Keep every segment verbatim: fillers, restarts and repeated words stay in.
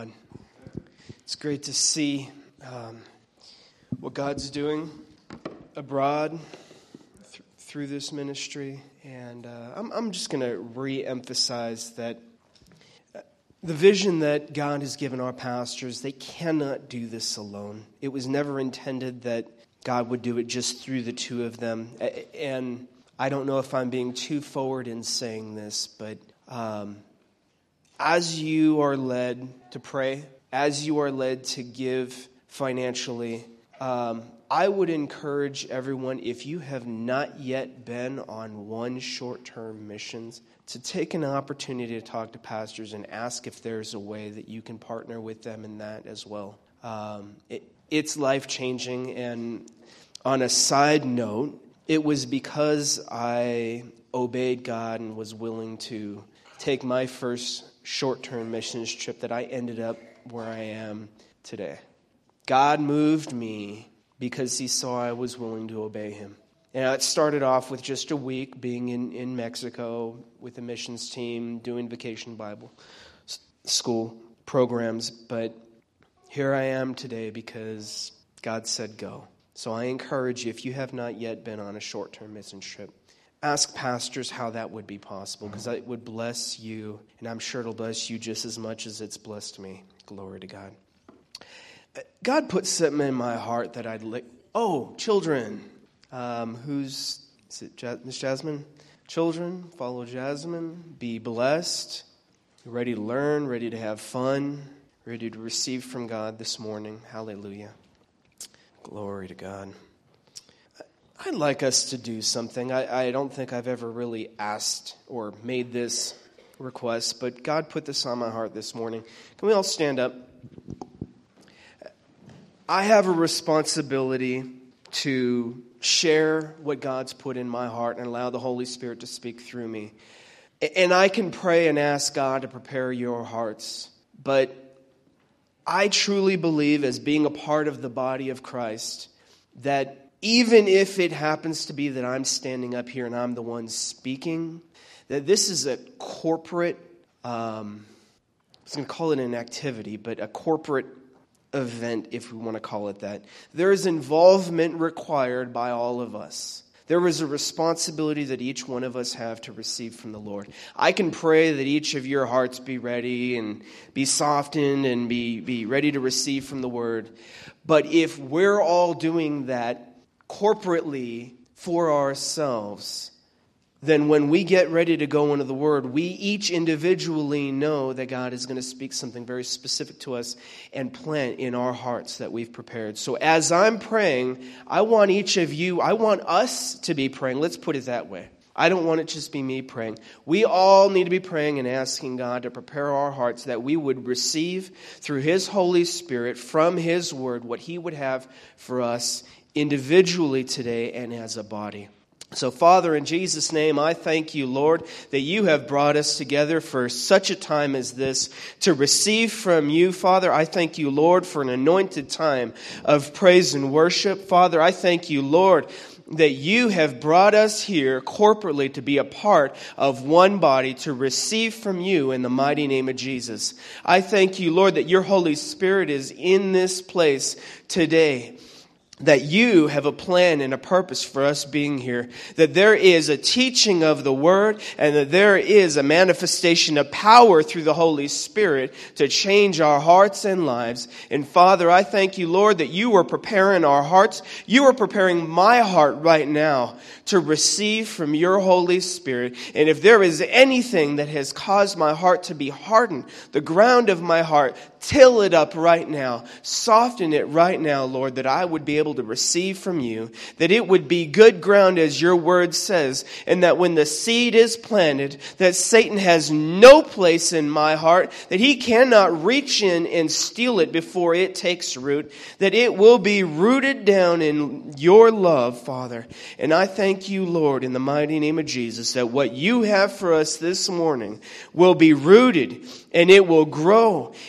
God. It's great to see um, what God's doing abroad th- through this ministry. And uh, I'm, I'm just going to re-emphasize that the vision that God has given our pastors, they cannot do this alone. It was never intended that God would do it just through the two of them. And I don't know if I'm being too forward in saying this, but um, as you are led to pray, as you are led to give financially, um, I would encourage everyone, if you have not yet been on one short-term missions, to take an opportunity to talk to pastors and ask if there's a way that you can partner with them in that as well. Um, it, it's life-changing, and on a side note, it was because I obeyed God and was willing to take my first short-term missions trip that I ended up where I am today. God moved me because he saw I was willing to obey him. And it started off with just a week being in, in Mexico with the missions team, doing vacation Bible school programs. But here I am today because God said go. So I encourage you, if you have not yet been on a short-term missions trip, ask pastors how that would be possible, because it would bless you, and I'm sure it'll bless you just as much as it's blessed me. Glory to God. God put something in my heart that I'd like. Oh, children. Um, who's, is it ja- Miss Jasmine? Children, follow Jasmine. Be blessed. Ready to learn, ready to have fun, ready to receive from God this morning. Hallelujah. Glory to God. I'd like us to do something. I, I don't think I've ever really asked or made this request, but God put this on my heart this morning. Can we all stand up? I have a responsibility to share what God's put in my heart and allow the Holy Spirit to speak through me. And I can pray and ask God to prepare your hearts, but I truly believe, as being a part of the body of Christ, that even if it happens to be that I'm standing up here and I'm the one speaking, that this is a corporate, um, I was going to call it an activity, but a corporate event, if we want to call it that. There is involvement required by all of us. There is a responsibility that each one of us have to receive from the Lord. I can pray that each of your hearts be ready and be softened and be, be ready to receive from the Word. But if we're all doing that corporately for ourselves, then when we get ready to go into the Word, we each individually know that God is going to speak something very specific to us and plant in our hearts that we've prepared. So as I'm praying, I want each of you, I want us to be praying. Let's put it that way. I don't want it just be me praying. We all need to be praying and asking God to prepare our hearts that we would receive through His Holy Spirit from His Word what He would have for us individually today and as a body. So, Father, in Jesus' name, I thank you, Lord, that you have brought us together for such a time as this to receive from you. Father, I thank you, Lord, for an anointed time of praise and worship. Father, I thank you, Lord, that you have brought us here corporately to be a part of one body, to receive from you in the mighty name of Jesus. I thank you, Lord, that your Holy Spirit is in this place today, that you have a plan and a purpose for us being here, that there is a teaching of the Word, and that there is a manifestation of power through the Holy Spirit to change our hearts and lives. And Father, I thank you, Lord, that you are preparing our hearts. You are preparing my heart right now to receive from your Holy Spirit. And if there is anything that has caused my heart to be hardened, the ground of my heart, till it up right now. Soften it right now, Lord, that I would be able to receive from you, that it would be good ground as your word says, and that when the seed is planted, that Satan has no place in my heart, that he cannot reach in and steal it before it takes root, that it will be rooted down in your love, Father. And I thank you, Lord, in the mighty name of Jesus, that what you have for us this morning will be rooted and it will grow, and that we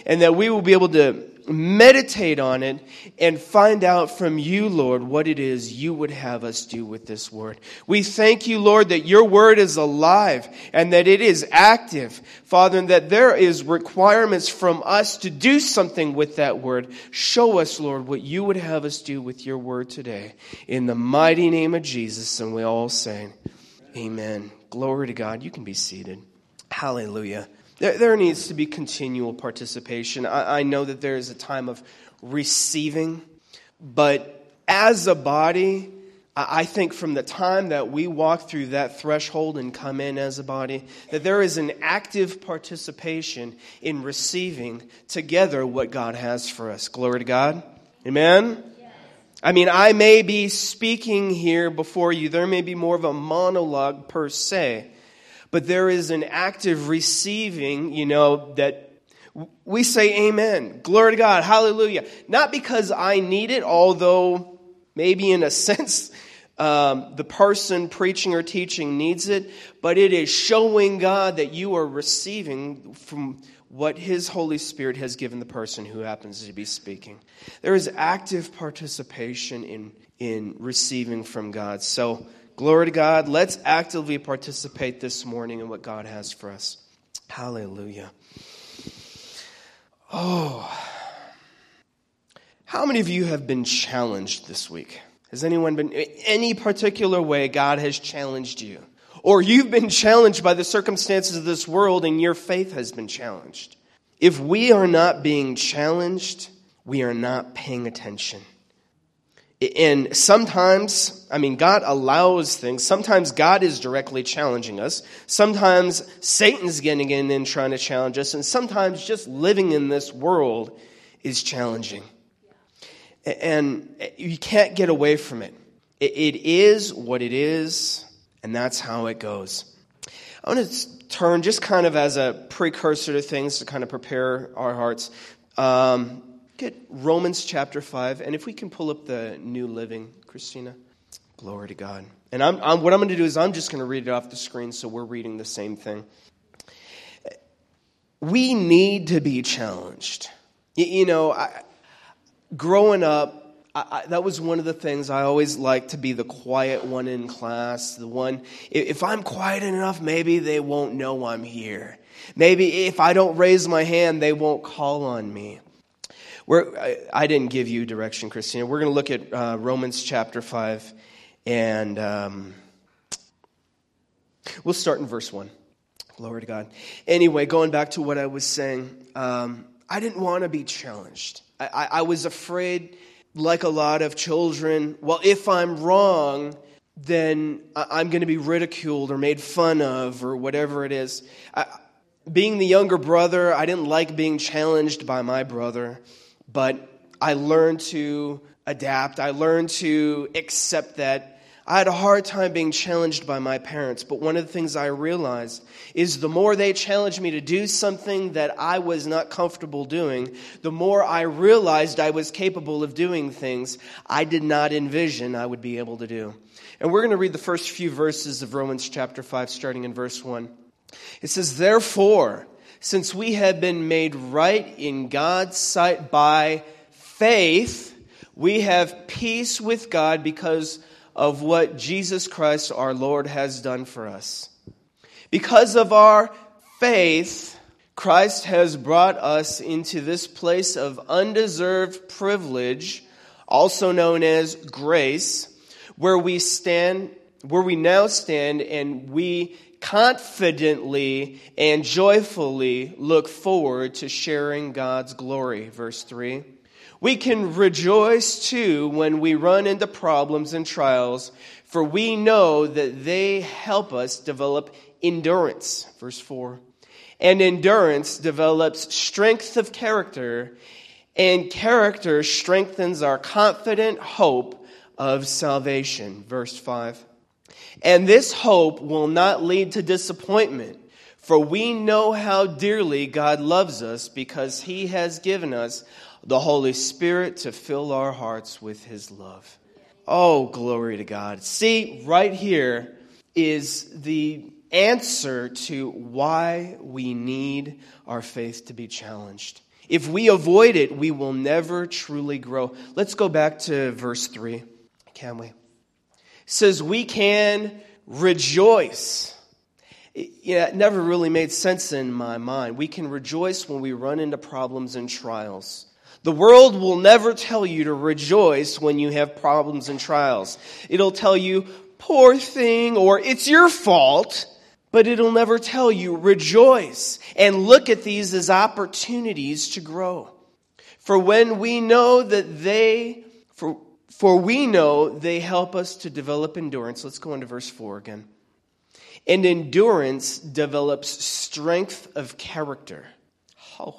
we will be able to meditate on it and find out from you, Lord, what it is you would have us do with this word. We thank you, Lord, that your word is alive and that it is active, Father, and that there is requirements from us to do something with that word. Show us, Lord, what you would have us do with your word today. In the mighty name of Jesus, and we all say, amen. Glory to God. You can be seated. Hallelujah. There, there needs to be continual participation. I, I know that there is a time of receiving, but as a body, I, I think from the time that we walk through that threshold and come in as a body, that there is an active participation in receiving together what God has for us. Glory to God. Amen? Yes. I mean, I may be speaking here before you. There may be more of a monologue per se. But there is an active receiving, you know, that we say amen. Glory to God. Hallelujah. Not because I need it, although maybe in a sense um, the person preaching or teaching needs it. But it is showing God that you are receiving from what His Holy Spirit has given the person who happens to be speaking. There is active participation in, in receiving from God. So, glory to God. Let's actively participate this morning in what God has for us. Hallelujah. Oh. How many of you have been challenged this week? Has anyone been, in any particular way, God has challenged you? Or you've been challenged by the circumstances of this world and your faith has been challenged? If we are not being challenged, we are not paying attention. And sometimes, I mean, God allows things. Sometimes God is directly challenging us. Sometimes Satan's getting in and trying to challenge us. And sometimes just living in this world is challenging. And you can't get away from it. It is what it is, and that's how it goes. I want to turn, just kind of as a precursor to things to kind of prepare our hearts. Um... Get Romans chapter five, and if we can pull up the New Living, Christina. Glory to God. And I'm, I'm, what I'm going to do is I'm just going to read it off the screen so we're reading the same thing. We need to be challenged. You, you know, I, growing up, I, I, that was one of the things I always liked, to be the quiet one in class. The one, if I'm quiet enough, maybe they won't know I'm here. Maybe if I don't raise my hand, they won't call on me. We're, I, I didn't give you direction, Christina. We're going to look at uh, Romans chapter five, and um, we'll start in verse one. Glory to God. Anyway, going back to what I was saying, um, I didn't want to be challenged. I, I, I was afraid, like a lot of children, well, if I'm wrong, then I'm going to be ridiculed or made fun of or whatever it is. I, being the younger brother, I didn't like being challenged by my brother. But I learned to adapt. I learned to accept that. I had a hard time being challenged by my parents. But one of the things I realized is the more they challenged me to do something that I was not comfortable doing, the more I realized I was capable of doing things I did not envision I would be able to do. And we're going to read the first few verses of Romans chapter five, starting in verse one. It says, "Therefore, since we have been made right in God's sight by faith, we have peace with God because of what Jesus Christ our Lord has done for us. Because of our faith, Christ has brought us into this place of undeserved privilege, also known as grace, where we stand, where we now stand, and we confidently and joyfully look forward to sharing God's glory." Verse three. "We can rejoice too when we run into problems and trials, for we know that they help us develop endurance." Verse four. "And endurance develops strength of character, and character strengthens our confident hope of salvation." Verse five. "And this hope will not lead to disappointment, for we know how dearly God loves us because He has given us the Holy Spirit to fill our hearts with His love." Oh, glory to God. See, right here is the answer to why we need our faith to be challenged. If we avoid it, we will never truly grow. Let's go back to verse three, can we? It says, we can rejoice. Yeah, it never really made sense in my mind. We can rejoice when we run into problems and trials. The world will never tell you to rejoice when you have problems and trials. It'll tell you, poor thing, or it's your fault, but it'll never tell you, rejoice. And look at these as opportunities to grow. For when we know that they, for, for we know they help us to develop endurance. Let's go into verse four again. And endurance develops strength of character. Oh.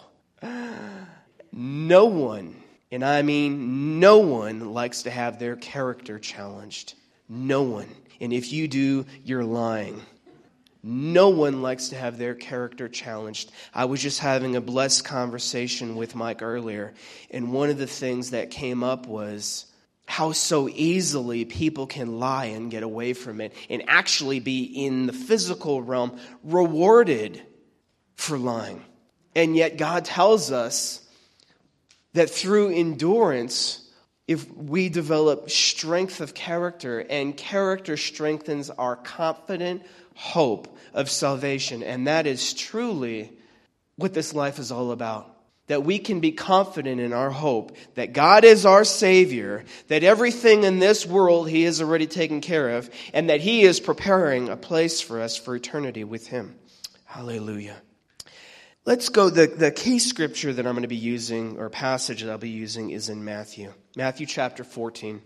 No one, and I mean no one, likes to have their character challenged. No one. And if you do, you're lying. No one likes to have their character challenged. I was just having a blessed conversation with Mike earlier, and one of the things that came up was how so easily people can lie and get away from it and actually be in the physical realm rewarded for lying. And yet God tells us that through endurance, if we develop strength of character, and character strengthens our confident hope of salvation. And that is truly what this life is all about. That we can be confident in our hope that God is our Savior, that everything in this world He has already taken care of, and that He is preparing a place for us for eternity with Him. Hallelujah. Let's go, the, the key scripture that I'm going to be using, or passage that I'll be using, is in Matthew. Matthew chapter fourteen.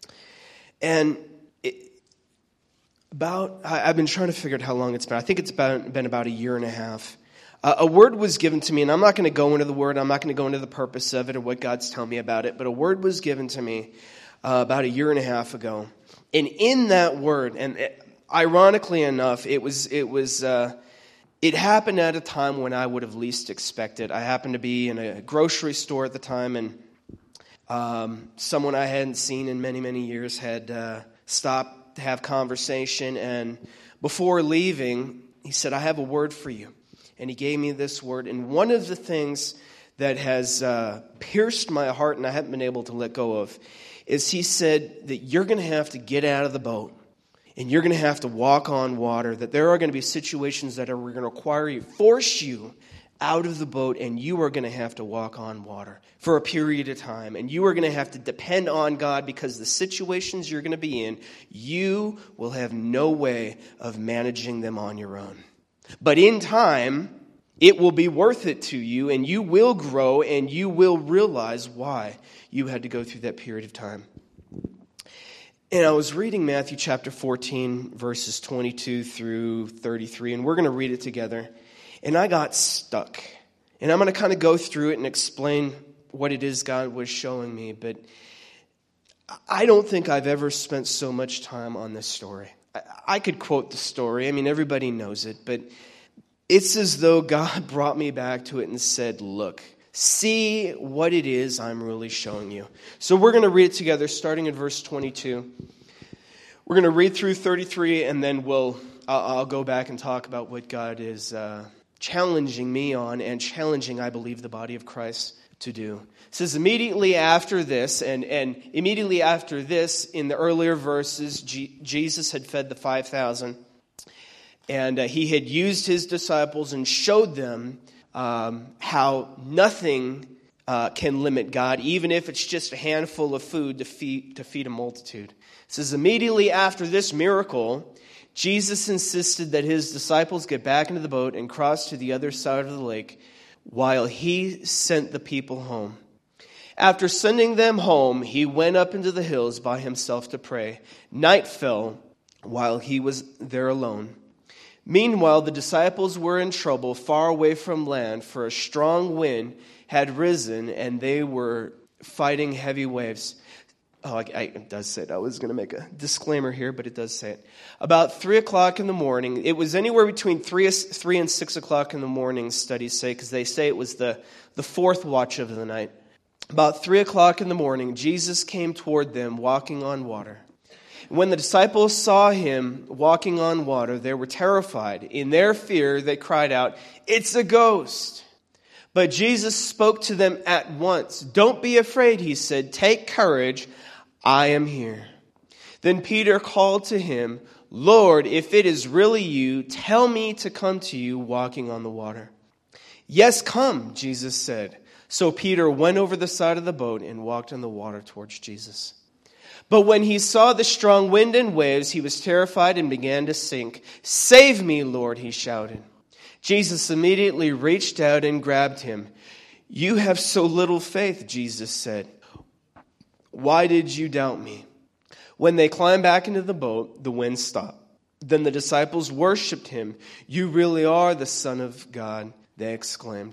And it, about, I, I've been trying to figure out how long it's been. I think it's about, been about a year and a half. Uh, a word was given to me, and I'm not going to go into the word, I'm not going to go into the purpose of it or what God's telling me about it, but a word was given to me uh, about a year and a half ago. And in that word, and it, ironically enough, it was, it was, uh, it happened at a time when I would have least expected. I happened to be in a grocery store at the time, and um, someone I hadn't seen in many, many years had uh, stopped to have conversation, and before leaving, he said, I have a word for you. And he gave me this word. And one of the things that has uh, pierced my heart and I haven't been able to let go of is he said that you're going to have to get out of the boat and you're going to have to walk on water, that there are going to be situations that are going to require you, force you out of the boat, and you are going to have to walk on water for a period of time. And you are going to have to depend on God because the situations you're going to be in, you will have no way of managing them on your own. But in time, it will be worth it to you, and you will grow, and you will realize why you had to go through that period of time. And I was reading Matthew chapter fourteen, verses twenty-two through thirty-three, and we're going to read it together. And I got stuck. And I'm going to kind of go through it and explain what it is God was showing me. But I don't think I've ever spent so much time on this story. I could quote the story. I mean, everybody knows it. But it's as though God brought me back to it and said, look, see what it is I'm really showing you. So we're going to read it together, starting at verse twenty-two. We're going to read through thirty-three, and then we'll I'll, I'll go back and talk about what God is uh, challenging me on and challenging, I believe, the body of Christ to do. It says, immediately after this, and, and immediately after this, in the earlier verses, G- Jesus had fed the five thousand, and uh, he had used his disciples and showed them um, how nothing uh, can limit God, even if it's just a handful of food to feed, to feed a multitude. It says, immediately after this miracle, Jesus insisted that his disciples get back into the boat and cross to the other side of the lake while he sent the people home. After sending them home, he went up into the hills by himself to pray. Night fell while he was there alone. Meanwhile, the disciples were in trouble far away from land, for a strong wind had risen and they were fighting heavy waves. Oh, I, I, it does say it. I was going to make a disclaimer here, but it does say it. About three o'clock in the morning, it was anywhere between three, three and six o'clock in the morning, studies say, because they say it was the, the fourth watch of the night. About three o'clock in the morning, Jesus came toward them walking on water. When the disciples saw him walking on water, they were terrified. In their fear, they cried out, "It's a ghost!" But Jesus spoke to them at once. "Don't be afraid," he said. "Take courage. I am here." Then Peter called to him, "Lord, if it is really you, tell me to come to you walking on the water." "Yes, come," Jesus said. So Peter went over the side of the boat and walked on the water towards Jesus. But when he saw the strong wind and waves, he was terrified and began to sink. "Save me, Lord," he shouted. Jesus immediately reached out and grabbed him. "You have so little faith," Jesus said. "Why did you doubt me?" When they climbed back into the boat, the wind stopped. Then the disciples worshipped him. "You really are the Son of God," they exclaimed.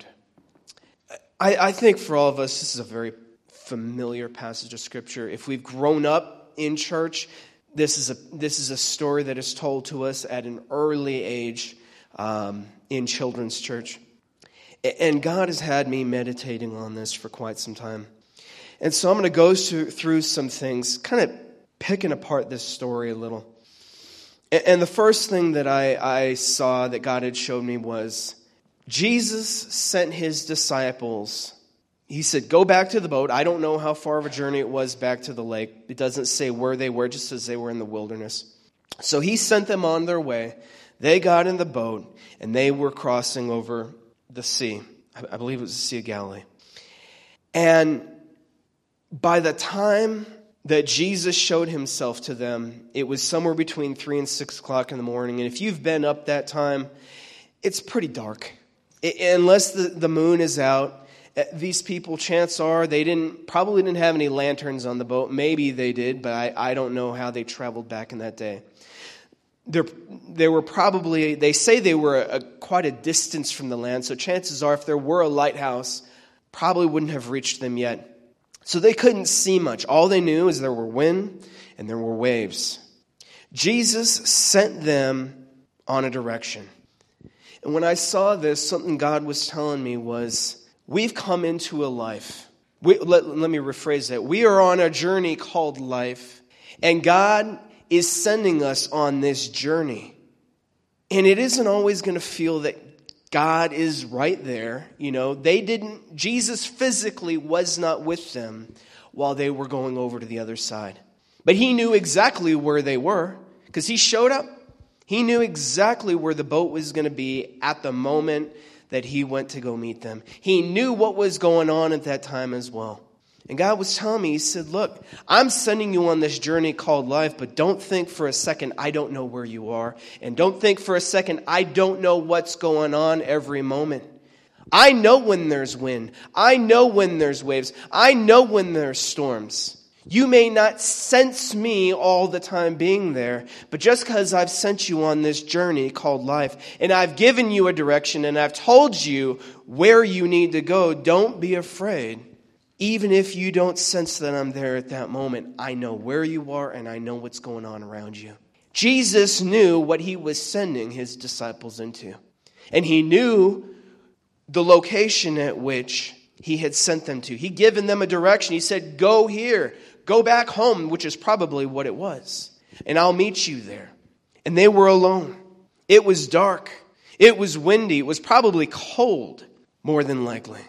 I, I think for all of us, this is a very familiar passage of Scripture. If we've grown up in church, this is a this is a story that is told to us at an early age um, in children's church. And God has had me meditating on this for quite some time. And so I'm going to go through some things, kind of picking apart this story a little. And the first thing that I, I saw that God had showed me was Jesus sent his disciples. He said, "Go back to the boat." I don't know how far of a journey it was back to the lake. It doesn't say where they were, just says they were in the wilderness. So he sent them on their way. They got in the boat, and they were crossing over the sea. I believe it was the Sea of Galilee. And by the time that Jesus showed himself to them, it was somewhere between three and six o'clock in the morning. And if you've been up that time, it's pretty dark. It, unless the, the moon is out, these people, chance are, they didn't probably didn't have any lanterns on the boat. Maybe they did, but I, I don't know how they traveled back in that day. They're, they were probably, they say they were a, a, quite a distance from the land, so chances are if there were a lighthouse, probably wouldn't have reached them yet. So they couldn't see much. All they knew is there were wind and there were waves. Jesus sent them on a direction. And when I saw this, something God was telling me was, we've come into a life. We, let, let me rephrase that. We are on a journey called life, and God is sending us on this journey. And it isn't always going to feel that God is right there. You know, they didn't, Jesus physically was not with them while they were going over to the other side. But he knew exactly where they were because he showed up. He knew exactly where the boat was going to be at the moment that he went to go meet them. He knew what was going on at that time as well. And God was telling me, he said, "Look, I'm sending you on this journey called life, but don't think for a second I don't know where you are. And don't think for a second I don't know what's going on every moment. I know when there's wind. I know when there's waves. I know when there's storms. You may not sense me all the time being there, but just because I've sent you on this journey called life, and I've given you a direction, and I've told you where you need to go, don't be afraid. Even if you don't sense that I'm there at that moment, I know where you are, and I know what's going on around you." Jesus knew what he was sending his disciples into. And he knew the location at which he had sent them to. He'd given them a direction. He said, "Go here. Go back home," which is probably what it was. "And I'll meet you there." And they were alone. It was dark. It was windy. It was probably cold, more than likely.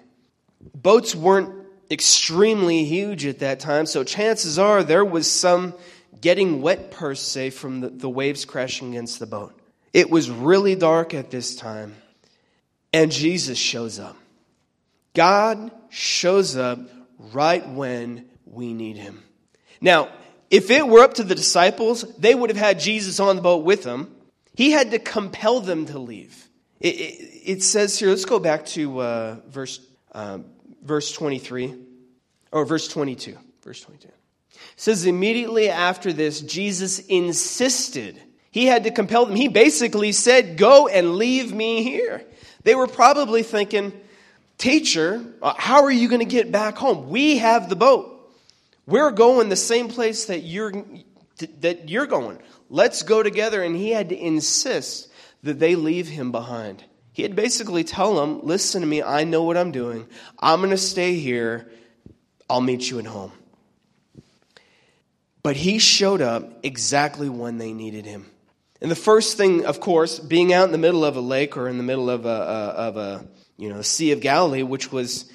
Boats weren't extremely huge at that time, so chances are there was some getting wet per se from the, the waves crashing against the boat. It was really dark at this time, and Jesus shows up. God shows up right when we need him. Now, if it were up to the disciples, they would have had Jesus on the boat with them. He had to compel them to leave. It, it, it says here, let's go back to uh, verse um, verse twenty-three, or verse twenty-two. Verse twenty-two. It says, immediately after this, Jesus insisted. He had to compel them. He basically said, "Go and leave me here." They were probably thinking, "Teacher, how are you going to get back home? We have the boat. We're going the same place that you're that you're going. Let's go together." And he had to insist that they leave him behind. He had basically tell them, "Listen to me, I know what I'm doing. I'm going to stay here. I'll meet you at home." But he showed up exactly when they needed him. And the first thing, of course, being out in the middle of a lake or in the middle of a, of a you know, the Sea of Galilee, which was,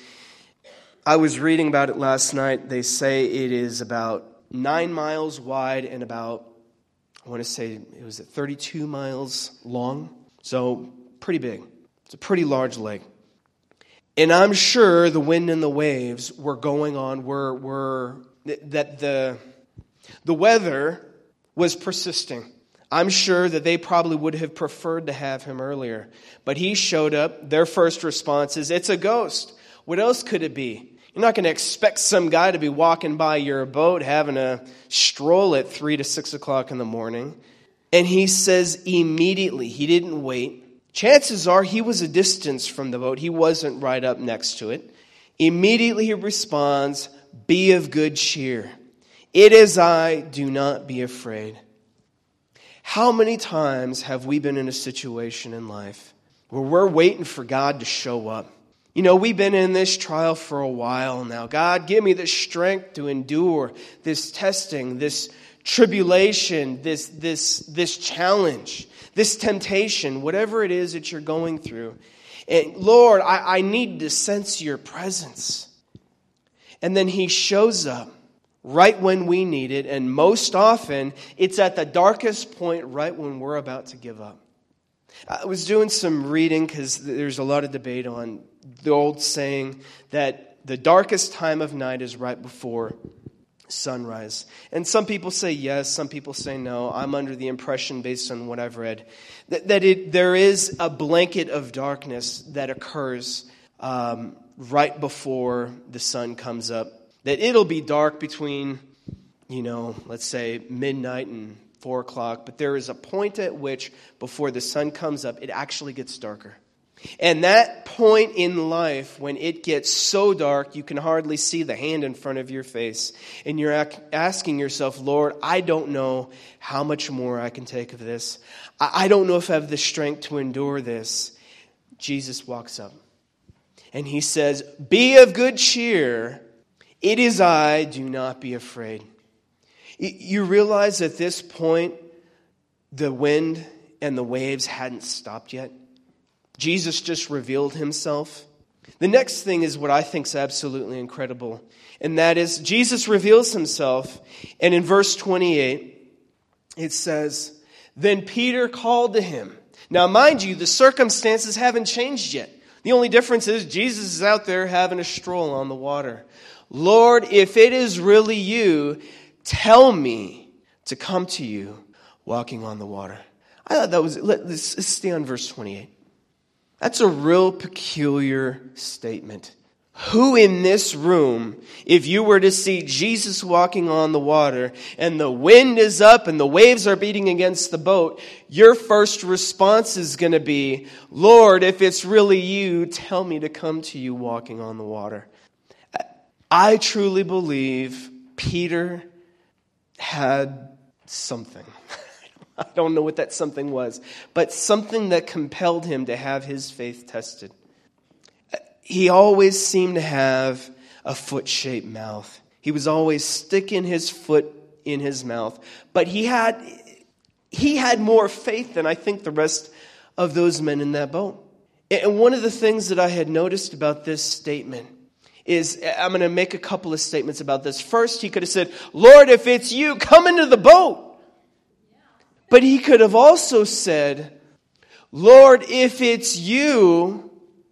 I was reading about it last night. They say it is about nine miles wide and about, I want to say it was thirty-two miles long. So pretty big. It's a pretty large lake. And I'm sure the wind and the waves were going on, were, were that the, the weather was persisting. I'm sure that they probably would have preferred to have him earlier. But he showed up. Their first response is, it's a ghost. What else could it be? You're not going to expect some guy to be walking by your boat having a stroll at three to six o'clock in the morning. And he says immediately, he didn't wait. Chances are he was a distance from the boat. He wasn't right up next to it. Immediately he responds, be of good cheer. It is I, do not be afraid. How many times have we been in a situation in life where we're waiting for God to show up? You know, we've been in this trial for a while now. God, give me the strength to endure this testing, this tribulation, this, this, this challenge, this temptation, whatever it is that you're going through. And Lord, I, I need to sense your presence. And then he shows up right when we need it. And most often, it's at the darkest point right when we're about to give up. I was doing some reading because there's a lot of debate on the old saying that the darkest time of night is right before sunrise. And some people say yes, some people say no. I'm under the impression, based on what I've read, that, that it, there is a blanket of darkness that occurs um, right before the sun comes up. That it'll be dark between, you know, let's say midnight and four o'clock, but there is a point at which, before the sun comes up, it actually gets darker. And that point in life, when it gets so dark, you can hardly see the hand in front of your face. And you're ac- asking yourself, Lord, I don't know how much more I can take of this. I-, I don't know if I have the strength to endure this. Jesus walks up. And he says, be of good cheer. It is I, do not be afraid. Y- you realize at this point, the wind and the waves hadn't stopped yet. Jesus just revealed himself. The next thing is what I think is absolutely incredible. And that is, Jesus reveals himself. And in verse twenty-eight, it says, then Peter called to him. Now, mind you, the circumstances haven't changed yet. The only difference is Jesus is out there having a stroll on the water. Lord, if it is really you, tell me to come to you walking on the water. I thought that was, let, let's, let's stay on verse twenty-eight. That's a real peculiar statement. Who in this room, if you were to see Jesus walking on the water and the wind is up and the waves are beating against the boat, your first response is going to be, Lord, if it's really you, tell me to come to you walking on the water. I truly believe Peter had something. I don't know what that something was, but something that compelled him to have his faith tested. He always seemed to have a foot-shaped mouth. He was always sticking his foot in his mouth. But he had, he had more faith than I think the rest of those men in that boat. And one of the things that I had noticed about this statement is, I'm going to make a couple of statements about this. First, he could have said, Lord, if it's you, come into the boat. But he could have also said, Lord, if it's you,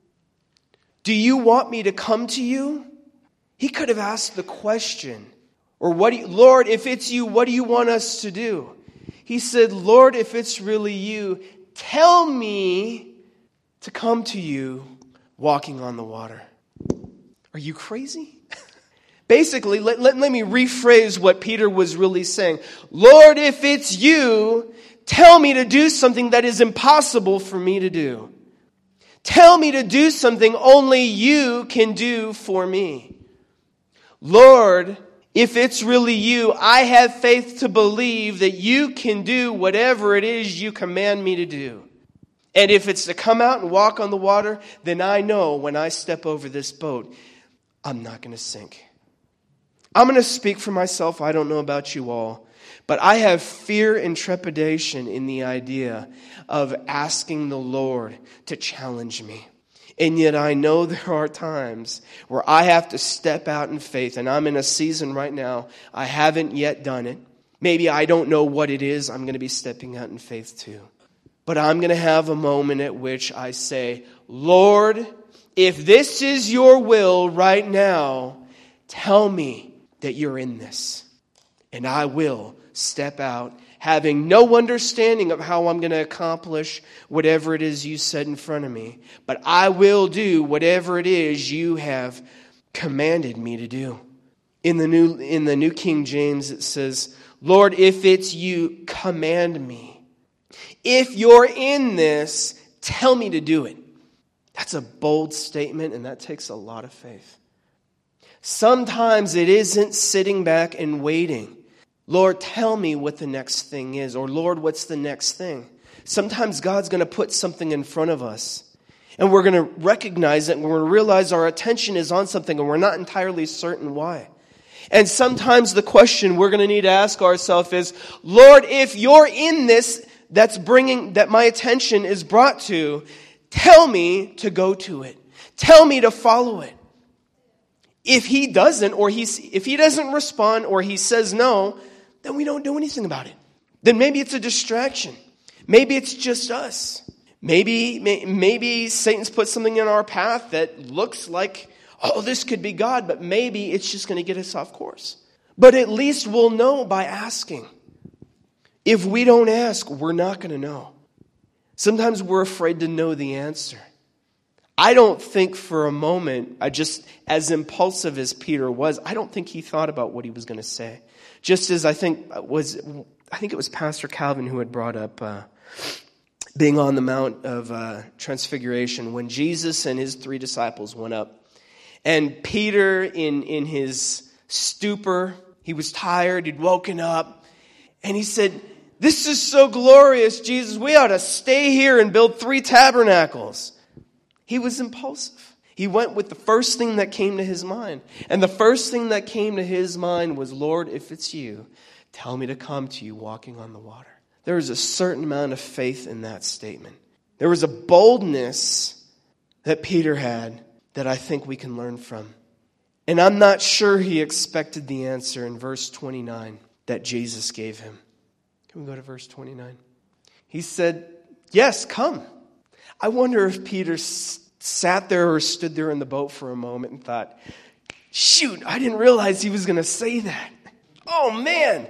do you want me to come to you? He could have asked the question. Or, what do you, Lord, if it's you, what do you want us to do? He said, Lord, if it's really you, tell me to come to you walking on the water. Are you crazy? Basically, let, let, let me rephrase what Peter was really saying. Lord, if it's you, tell me to do something that is impossible for me to do. Tell me to do something only you can do for me. Lord, if it's really you, I have faith to believe that you can do whatever it is you command me to do. And if it's to come out and walk on the water, then I know when I step over this boat, I'm not going to sink. I'm going to speak for myself. I don't know about you all, but I have fear and trepidation in the idea of asking the Lord to challenge me. And yet I know there are times where I have to step out in faith. And I'm in a season right now. I haven't yet done it. Maybe I don't know what it is I'm going to be stepping out in faith to. But I'm going to have a moment at which I say, Lord, if this is your will right now, tell me that you're in this. And I will step out, having no understanding of how I'm going to accomplish whatever it is you said in front of me. But I will do whatever it is you have commanded me to do. In the New, in the New King James, it says, Lord, if it's you, command me. If you're in this, tell me to do it. That's a bold statement, and that takes a lot of faith. Sometimes it isn't sitting back and waiting. Lord, tell me what the next thing is. Or, Lord, what's the next thing? Sometimes God's going to put something in front of us. And we're going to recognize it. And we're going to realize our attention is on something. And we're not entirely certain why. And sometimes the question we're going to need to ask ourselves is, Lord, if you're in this that's bringing, that my attention is brought to, tell me to go to it. Tell me to follow it. If he doesn't, or he's, if he doesn't respond, or he says no, then we don't do anything about it. Then maybe it's a distraction. Maybe it's just us. Maybe, maybe Satan's put something in our path that looks like, oh, this could be God, but maybe it's just going to get us off course. But at least we'll know by asking. If we don't ask, we're not going to know. Sometimes we're afraid to know the answer. I don't think for a moment, I just, as impulsive as Peter was, I don't think he thought about what he was going to say. Just as I think was, I think it was Pastor Calvin who had brought up uh, being on the Mount of uh, Transfiguration when Jesus and his three disciples went up. And Peter, in, in his stupor, he was tired, he'd woken up, and he said, "This is so glorious, Jesus, we ought to stay here and build three tabernacles." He was impulsive. He went with the first thing that came to his mind. And the first thing that came to his mind was, Lord, if it's you, tell me to come to you walking on the water. There was a certain amount of faith in that statement. There was a boldness that Peter had that I think we can learn from. And I'm not sure he expected the answer in verse twenty-nine that Jesus gave him. Can we go to verse twenty-nine? He said, yes, come. I wonder if Peter sat there or stood there in the boat for a moment and thought, shoot, I didn't realize he was going to say that. Oh, man.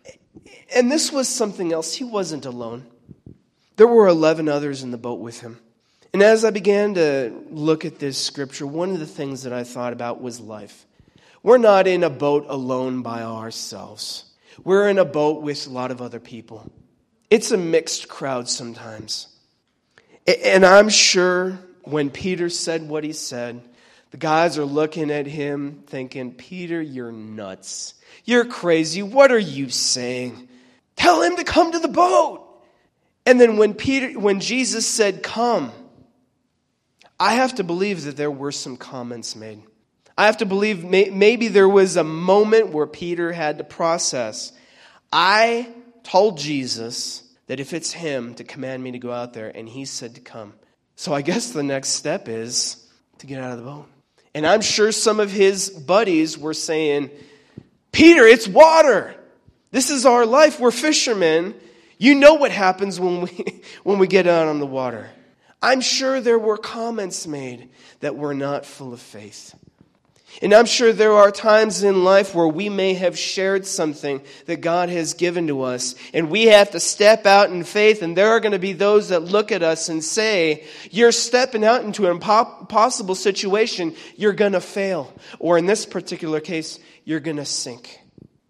And this was something else. He wasn't alone. There were eleven others in the boat with him. And as I began to look at this scripture, one of the things that I thought about was life. We're not in a boat alone by ourselves. We're in a boat with a lot of other people. It's a mixed crowd sometimes. And I'm sure when Peter said what he said, the guys are looking at him thinking, Peter, you're nuts. You're crazy. What are you saying? Tell him to come to the boat. And then when Peter, when Jesus said, come, I have to believe that there were some comments made. I have to believe may, maybe there was a moment where Peter had to process. I told Jesus that if it's him to command me to go out there, and he said to come. So I guess the next step is to get out of the boat. And I'm sure some of his buddies were saying, Peter, it's water. This is our life. We're fishermen. You know what happens when we when we get out on the water. I'm sure there were comments made that were not full of faith. And I'm sure there are times in life where we may have shared something that God has given to us, and we have to step out in faith, and there are going to be those that look at us and say, you're stepping out into an impossible situation, you're going to fail. Or in this particular case, you're going to sink.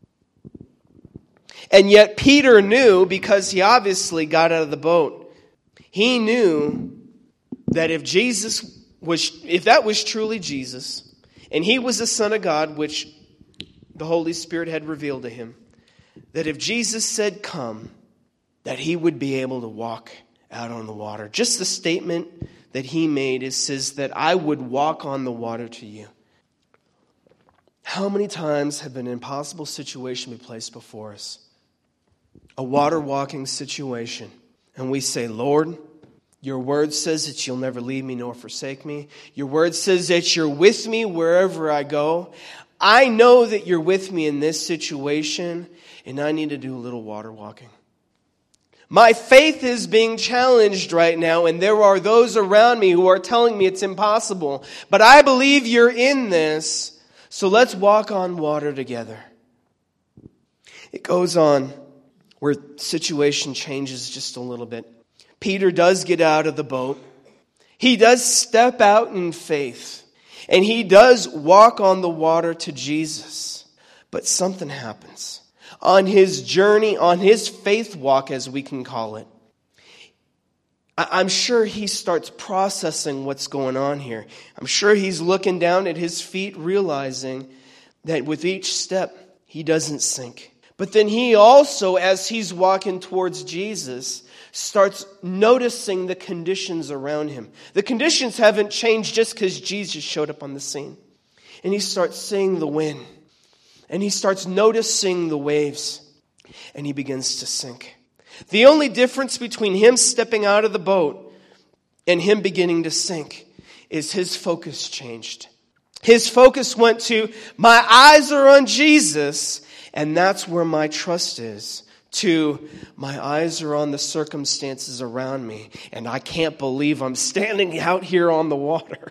And yet Peter knew, because he obviously got out of the boat, he knew that if Jesus was, if that was truly Jesus, and he was the Son of God, which the Holy Spirit had revealed to him, that if Jesus said come, that he would be able to walk out on the water. Just the statement that he made is says that I would walk on the water to you. How many times have an impossible situation been placed before us? A water walking situation. And we say, Lord, Your word says that you'll never leave me nor forsake me. Your word says that you're with me wherever I go. I know that you're with me in this situation, and I need to do a little water walking. My faith is being challenged right now, and there are those around me who are telling me it's impossible. But I believe you're in this, so let's walk on water together. It goes on where the situation changes just a little bit. Peter does get out of the boat. He does step out in faith. And he does walk on the water to Jesus. But something happens. On his journey, on his faith walk, as we can call it, I'm sure he starts processing what's going on here. I'm sure he's looking down at his feet, realizing that with each step, he doesn't sink. But then he also, as he's walking towards Jesus, starts noticing the conditions around him. The conditions haven't changed just because Jesus showed up on the scene. And he starts seeing the wind. And he starts noticing the waves. And he begins to sink. The only difference between him stepping out of the boat and him beginning to sink is his focus changed. His focus went to, my eyes are on Jesus, and that's where my trust is. To, my eyes are on the circumstances around me, and I can't believe I'm standing out here on the water.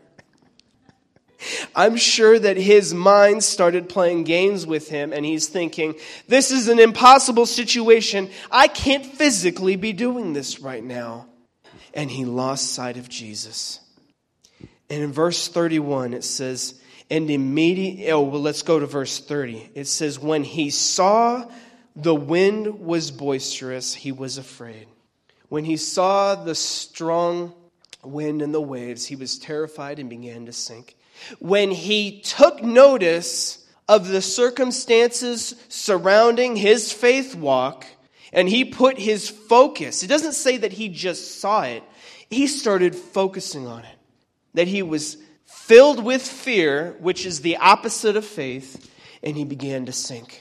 I'm sure that his mind started playing games with him, and he's thinking, this is an impossible situation. I can't physically be doing this right now. And he lost sight of Jesus. And in verse thirty-one, it says, and immediately, oh, well, let's go to verse thirty. It says, when he saw the wind was boisterous, he was afraid. When he saw the strong wind and the waves, he was terrified and began to sink. When he took notice of the circumstances surrounding his faith walk, and he put his focus, it doesn't say that he just saw it, he started focusing on it. That he was filled with fear, which is the opposite of faith, and he began to sink.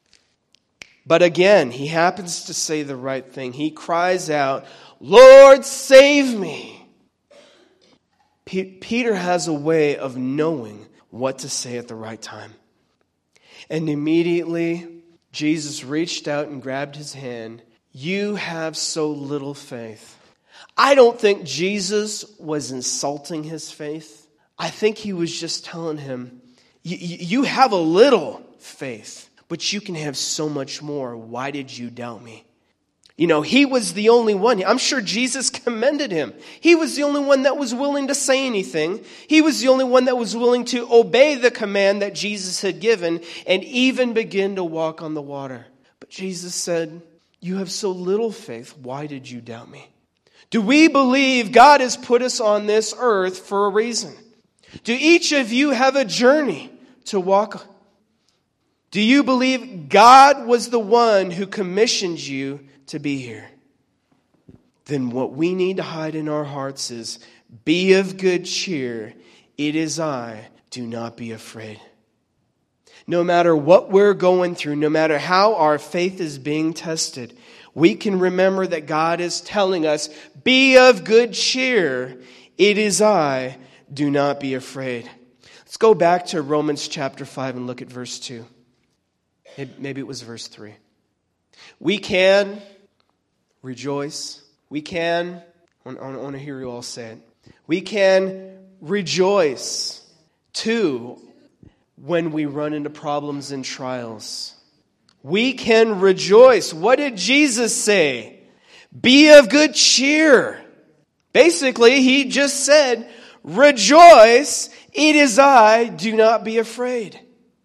But again, he happens to say the right thing. He cries out, Lord, save me. Peter has a way of knowing what to say at the right time. And immediately, Jesus reached out and grabbed his hand. You have so little faith. I don't think Jesus was insulting his faith. I think he was just telling him, you have a little faith, but you can have so much more. Why did you doubt me? You know, he was the only one. I'm sure Jesus commended him. He was the only one that was willing to say anything. He was the only one that was willing to obey the command that Jesus had given and even begin to walk on the water. But Jesus said, you have so little faith. Why did you doubt me? Do we believe God has put us on this earth for a reason? Do each of you have a journey to walk? Do you believe God was the one who commissioned you to be here? Then what we need to hide in our hearts is, be of good cheer. It is I. Do not be afraid. No matter what we're going through, no matter how our faith is being tested, we can remember that God is telling us, be of good cheer. It is I. Do not be afraid. Let's go back to Romans chapter five and look at verse two. Maybe it was verse three. We can rejoice. We can, I want to hear you all say it. We can rejoice too when we run into problems and trials. We can rejoice. What did Jesus say? Be of good cheer. Basically, he just said, rejoice, it is I, do not be afraid.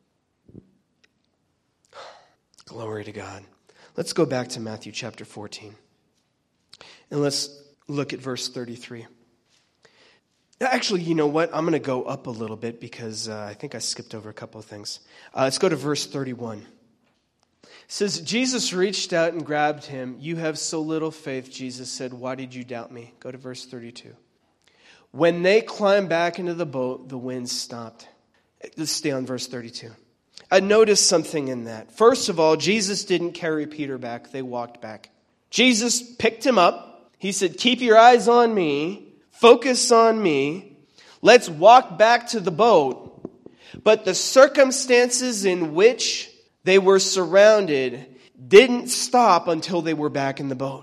Glory to God. Let's go back to Matthew chapter fourteen. And let's look at verse thirty-three. Actually, you know what? I'm going to go up a little bit because uh, I think I skipped over a couple of things. Uh, let's go to verse thirty-one. It says, Jesus reached out and grabbed him. You have so little faith, Jesus said. Why did you doubt me? Go to verse thirty-two. When they climbed back into the boat, the wind stopped. Let's stay on verse thirty-two. I noticed something in that. First of all, Jesus didn't carry Peter back. They walked back. Jesus picked him up. He said, keep your eyes on me, focus on me, let's walk back to the boat. But the circumstances in which they were surrounded didn't stop until they were back in the boat.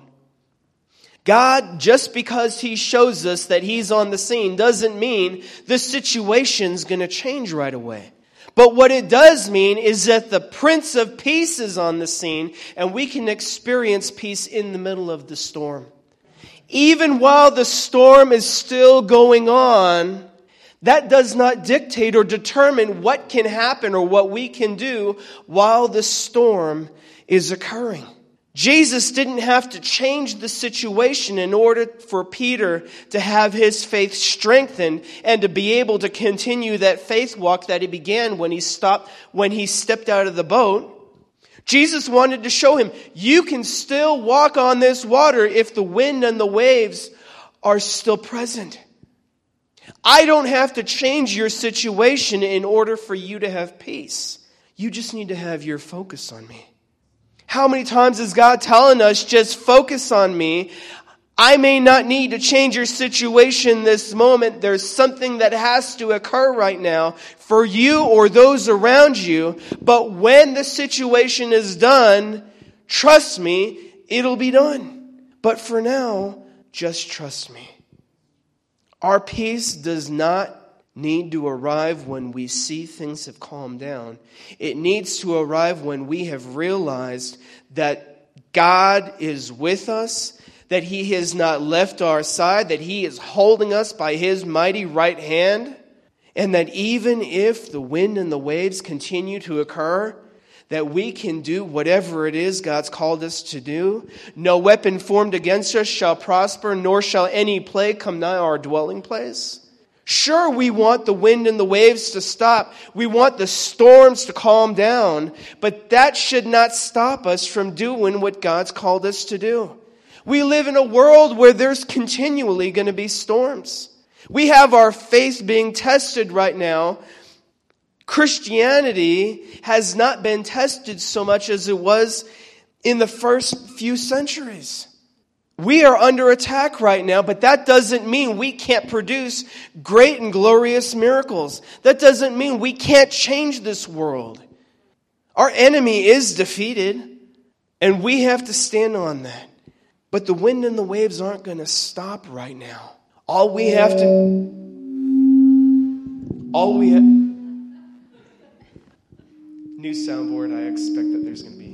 God, just because He shows us that He's on the scene, doesn't mean the situation's going to change right away. But what it does mean is that the Prince of Peace is on the scene, and we can experience peace in the middle of the storm. Even while the storm is still going on, that does not dictate or determine what can happen or what we can do while the storm is occurring. Jesus didn't have to change the situation in order for Peter to have his faith strengthened and to be able to continue that faith walk that he began when he stopped, when he stepped out of the boat. Jesus wanted to show him, you can still walk on this water if the wind and the waves are still present. I don't have to change your situation in order for you to have peace. You just need to have your focus on me. How many times is God telling us, just focus on me? I may not need to change your situation this moment. There's something that has to occur right now for you or those around you. But when the situation is done, trust me, it'll be done. But for now, just trust me. Our peace does not need to arrive when we see things have calmed down. It needs to arrive when we have realized that God is with us, that He has not left our side, that He is holding us by His mighty right hand, and that even if the wind and the waves continue to occur, that we can do whatever it is God's called us to do. No weapon formed against us shall prosper, nor shall any plague come nigh our dwelling place. Sure, we want the wind and the waves to stop. We want the storms to calm down. But that should not stop us from doing what God's called us to do. We live in a world where there's continually going to be storms. We have our faith being tested right now. Christianity has not been tested so much as it was in the first few centuries. We are under attack right now, but that doesn't mean we can't produce great and glorious miracles. That doesn't mean we can't change this world. Our enemy is defeated, and we have to stand on that. But the wind and the waves aren't going to stop right now. All we have to... All we have... New soundboard, I expect that there's going to be...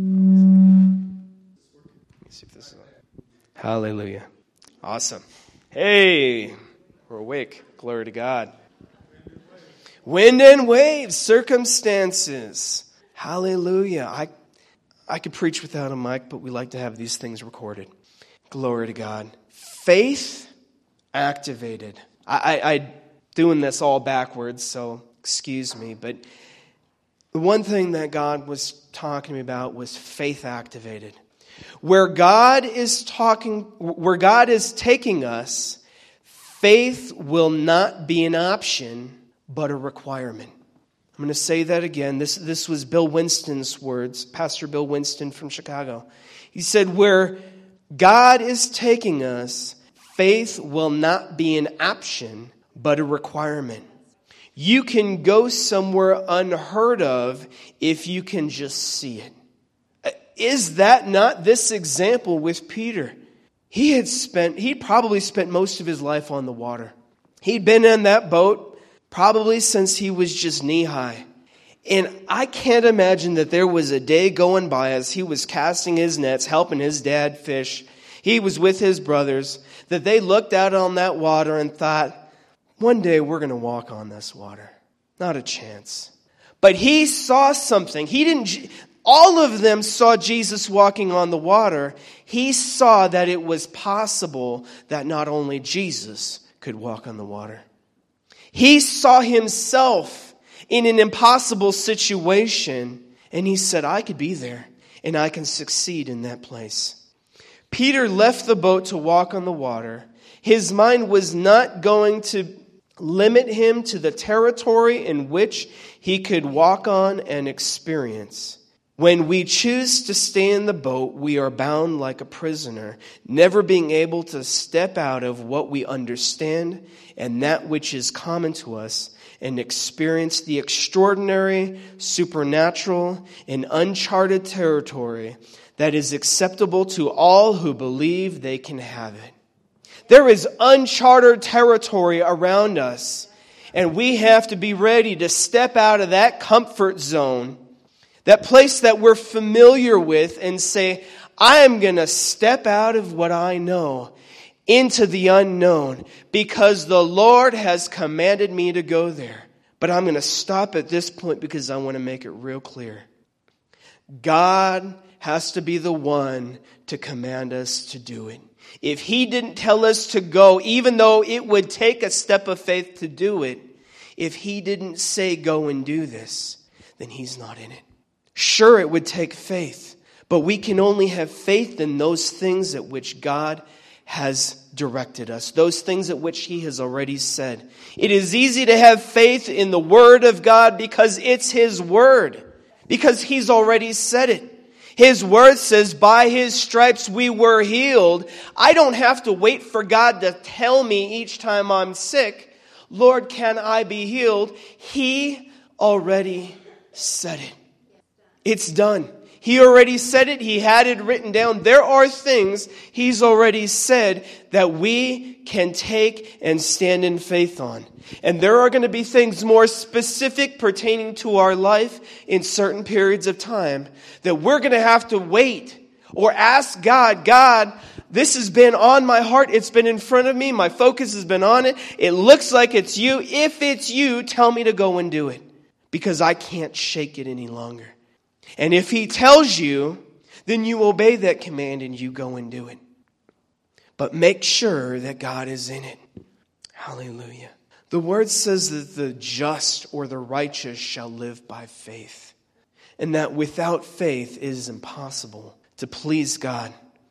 Let's see if this is on. Hallelujah. Awesome. Hey, we're awake. Glory to God. Wind and waves, circumstances. Hallelujah. I I could preach without a mic, but we like to have these things recorded. Glory to God. Faith activated. I, I, I doing this all backwards, so excuse me, but the one thing that God was talking to me about was faith activated. Where God is talking, where God is taking us, faith will not be an option, but a requirement. I'm going to say that again. This, this was Bill Winston's words, Pastor Bill Winston from Chicago. He said, where God is taking us, faith will not be an option, but a requirement. You can go somewhere unheard of if you can just see it. Is that not this example with Peter? He had spent, he probably spent most of his life on the water. He'd been in that boat probably since he was just knee-high. And I can't imagine that there was a day going by as he was casting his nets, helping his dad fish. He was with his brothers, that they looked out on that water and thought, one day we're going to walk on this water. Not a chance. But he saw something. He didn't... All of them saw Jesus walking on the water. He saw that it was possible that not only Jesus could walk on the water. He saw himself in an impossible situation, and he said, I could be there, and I can succeed in that place. Peter left the boat to walk on the water. His mind was not going to limit him to the territory in which he could walk on and experience. When we choose to stay in the boat, we are bound like a prisoner, never being able to step out of what we understand and that which is common to us and experience the extraordinary, supernatural, and uncharted territory that is acceptable to all who believe they can have it. There is uncharted territory around us, and we have to be ready to step out of that comfort zone, that place that we're familiar with, and say, I am going to step out of what I know into the unknown because the Lord has commanded me to go there. But I'm going to stop at this point because I want to make it real clear. God has to be the one to command us to do it. If He didn't tell us to go, even though it would take a step of faith to do it, if He didn't say go and do this, then He's not in it. Sure, it would take faith, but we can only have faith in those things at which God has directed us, those things at which He has already said. It is easy to have faith in the Word of God because it's His Word, because He's already said it. His Word says, by His stripes we were healed. I don't have to wait for God to tell me each time I'm sick, Lord, can I be healed? He already said it. It's done. He already said it. He had it written down. There are things He's already said that we can take and stand in faith on. And there are going to be things more specific pertaining to our life in certain periods of time that we're going to have to wait or ask God, God, this has been on my heart. It's been in front of me. My focus has been on it. It looks like it's you. If it's you, tell me to go and do it because I can't shake it any longer. And if He tells you, then you obey that command and you go and do it. But make sure that God is in it. Hallelujah. The Word says that the just or the righteous shall live by faith. And that without faith it is impossible to please God.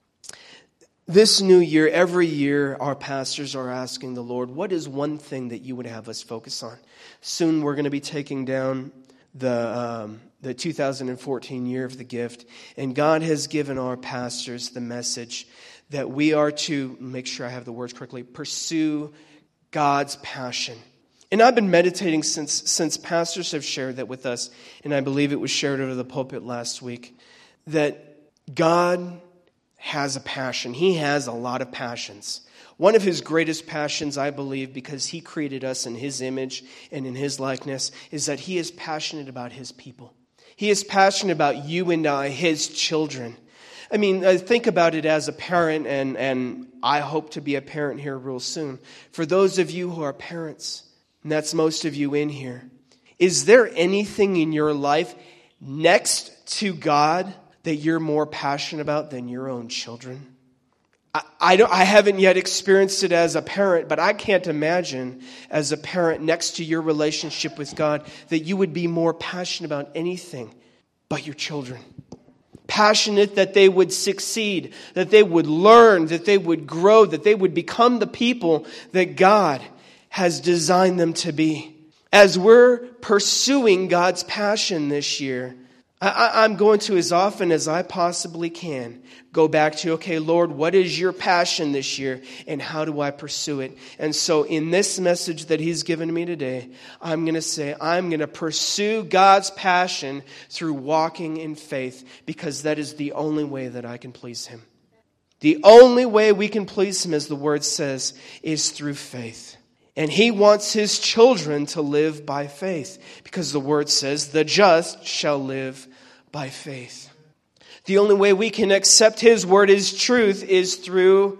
This new year, every year, our pastors are asking the Lord, what is one thing that you would have us focus on? Soon we're going to be taking down the um, the two thousand fourteen year of the gift. And God has given our pastors the message that we are to, make sure I have the words correctly, pursue God's passion. And I've been meditating since since pastors have shared that with us, and I believe it was shared over the pulpit last week, that God has a passion. He has a lot of passions. One of His greatest passions, I believe, because He created us in His image and in His likeness, is that He is passionate about His people. He is passionate about you and I, His children. I mean, I think about it as a parent, and, and I hope to be a parent here real soon. For those of you who are parents, and that's most of you in here, is there anything in your life next to God that you're more passionate about than your own children? I, I, don't, I haven't yet experienced it as a parent, but I can't imagine as a parent next to your relationship with God that you would be more passionate about anything but your children. Passionate that they would succeed, that they would learn, that they would grow, that they would become the people that God has designed them to be. As we're pursuing God's passion this year, I, I'm going to, as often as I possibly can, go back to, okay, Lord, what is your passion this year, and how do I pursue it? And so in this message that He's given me today, I'm going to say, I'm going to pursue God's passion through walking in faith, because that is the only way that I can please Him. The only way we can please Him, as the Word says, is through faith. And He wants His children to live by faith, because the Word says, the just shall live by faith. The only way we can accept His Word as truth is through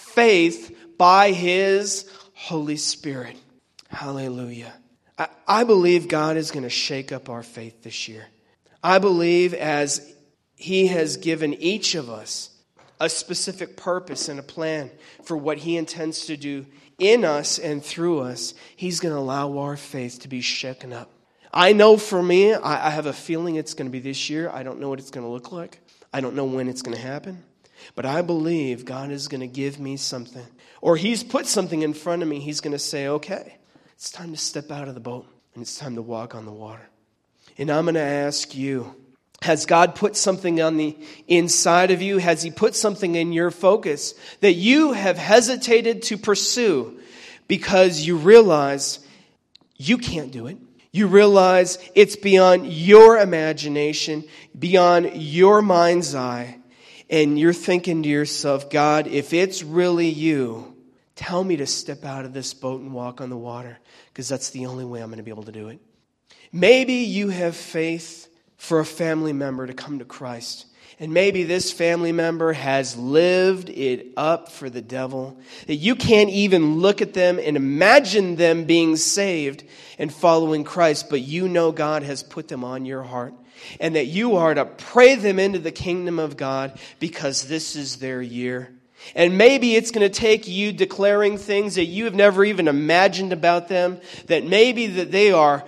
faith by His Holy Spirit. Hallelujah. I, I believe God is going to shake up our faith this year. I believe as He has given each of us a specific purpose and a plan for what He intends to do in us and through us, He's going to allow our faith to be shaken up. I know for me, I, I have a feeling it's going to be this year. I don't know what it's going to look like. I don't know when it's going to happen. But I believe God is going to give me something. Or He's put something in front of me. He's going to say, okay, it's time to step out of the boat. And it's time to walk on the water. And I'm going to ask you, Has God put something on the inside of you? Has He put something in your focus that you have hesitated to pursue because you realize you can't do it? You realize it's beyond your imagination, beyond your mind's eye. And you're thinking to yourself, God, if it's really you, tell me to step out of this boat and walk on the water, because that's the only way I'm going to be able to do it. Maybe you have faith for a family member to come to Christ. And maybe this family member has lived it up for the devil, that you can't even look at them and imagine them being saved and following Christ, but you know God has put them on your heart, and that you are to pray them into the kingdom of God because this is their year. And maybe it's going to take you declaring things that you have never even imagined about them, that maybe that they are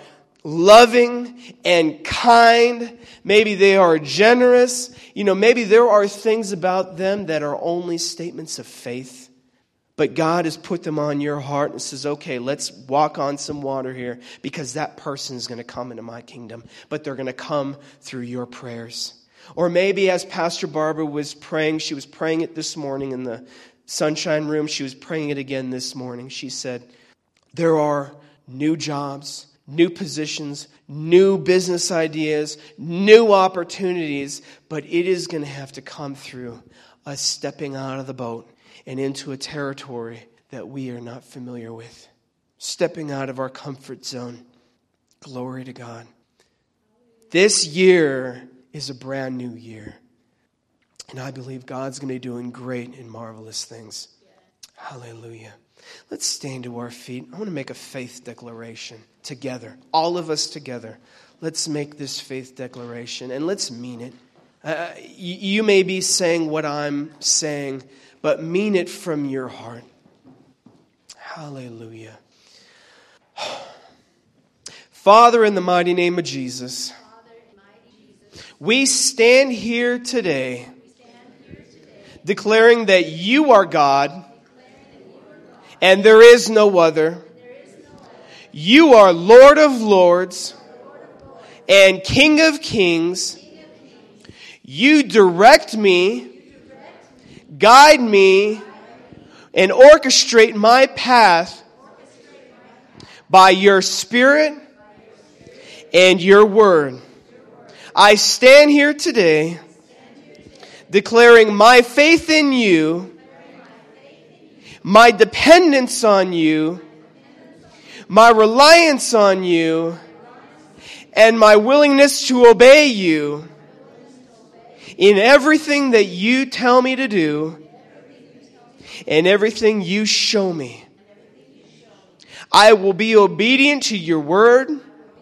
loving and kind. Maybe they are generous. You know, maybe there are things about them that are only statements of faith. But God has put them on your heart and says, okay, let's walk on some water here, because that person is going to come into my kingdom. But they're going to come through your prayers. Or maybe as Pastor Barbara was praying, she was praying it this morning in the Sunshine Room. She was praying it again this morning. She said, there are new jobs, new positions, new business ideas, new opportunities, but it is going to have to come through us stepping out of the boat and into a territory that we are not familiar with. Stepping out of our comfort zone. Glory to God. This year is a brand new year. And I believe God's going to be doing great and marvelous things. Hallelujah. Let's stand to our feet. I want to make a faith declaration together. All of us together. Let's make this faith declaration and let's mean it. Uh, you, you may be saying what I'm saying, but mean it from your heart. Hallelujah. Father, in the mighty name of Jesus, we stand here today declaring that you are God and there is no other. You are Lord of lords and King of kings. You direct me, guide me, and orchestrate my path by your Spirit and your word. I stand here today declaring my faith in you, my dependence on you, my reliance on you, and my willingness to obey you in everything that you tell me to do and everything you show me. I will be obedient to your word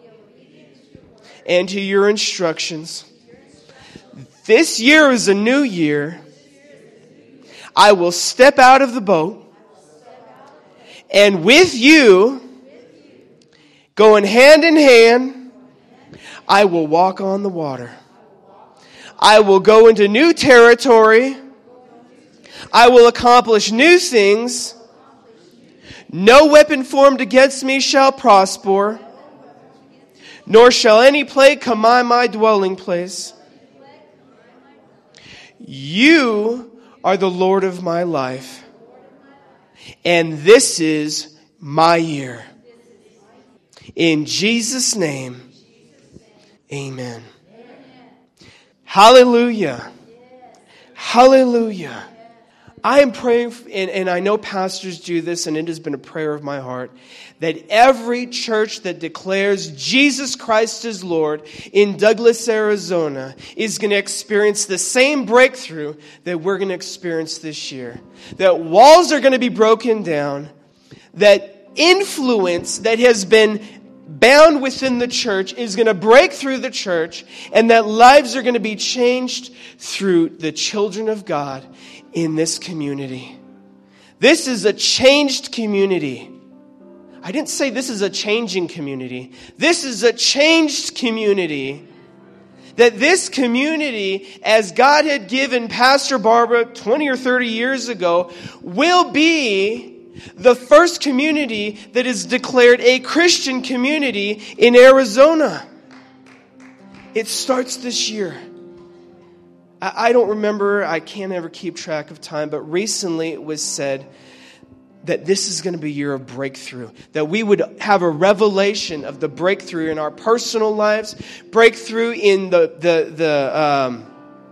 and to your instructions. This year is a new year. I will step out of the boat and with you, going hand in hand, I will walk on the water. I will go into new territory. I will accomplish new things. No weapon formed against me shall prosper, nor shall any plague come nigh my dwelling place. You are the Lord of my life, and this is my year. In Jesus' name, amen. Hallelujah. Hallelujah. I am praying, and, and I know pastors do this, and it has been a prayer of my heart, that every church that declares Jesus Christ is Lord in Douglas, Arizona, is going to experience the same breakthrough that we're going to experience this year. That walls are going to be broken down, that influence that has been bound within the church is going to break through the church, and that lives are going to be changed through the children of God in this community. This is a changed community. I didn't say this is a changing community. This is a changed community. That this community, as God had given Pastor Barbara twenty or thirty years ago, will be the first community that is declared a Christian community in Arizona. It starts this year. I don't remember, I can't ever keep track of time, but recently it was said that this is going to be a year of breakthrough. That we would have a revelation of the breakthrough in our personal lives, breakthrough in the the the um,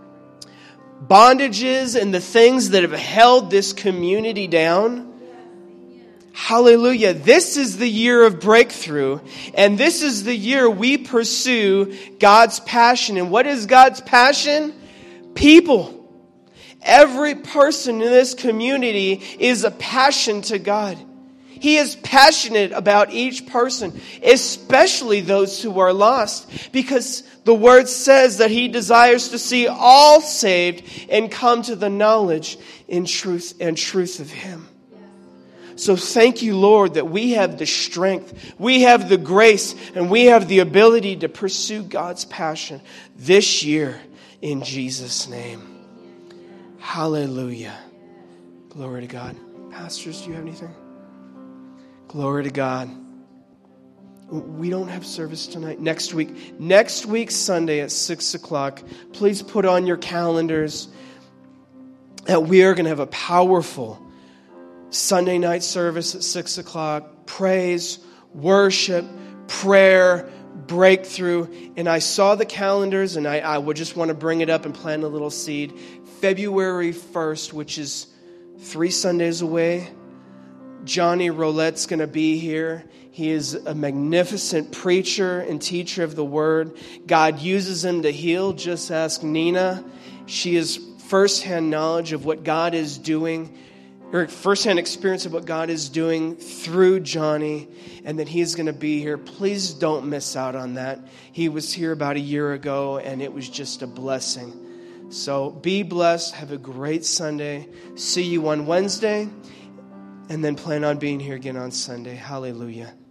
bondages and the things that have held this community down. Hallelujah. This is the year of breakthrough. And this is the year we pursue God's passion. And what is God's passion? People. Every person in this community is a passion to God. He is passionate about each person, especially those who are lost, because the Word says that He desires to see all saved and come to the knowledge in truth and truth of Him. So thank you, Lord, that we have the strength, we have the grace, and we have the ability to pursue God's passion this year in Jesus' name. Hallelujah. Glory to God. Pastors, do you have anything? Glory to God. We don't have service tonight. Next week, next week, Sunday at six o'clock, please put on your calendars that we are going to have a powerful Sunday night service at six o'clock. Praise, worship, prayer, breakthrough. And I saw the calendars, and I, I would just want to bring it up and plant a little seed. February first, which is three Sundays away, Johnny Rollette's going to be here. He is a magnificent preacher and teacher of the Word. God uses him to heal. Just ask Nina. She has firsthand knowledge of what God is doing, or firsthand experience of what God is doing through Johnny, and that he's going to be here. Please don't miss out on that. He was here about a year ago, and it was just a blessing. So be blessed. Have a great Sunday. See you on Wednesday, and then plan on being here again on Sunday. Hallelujah.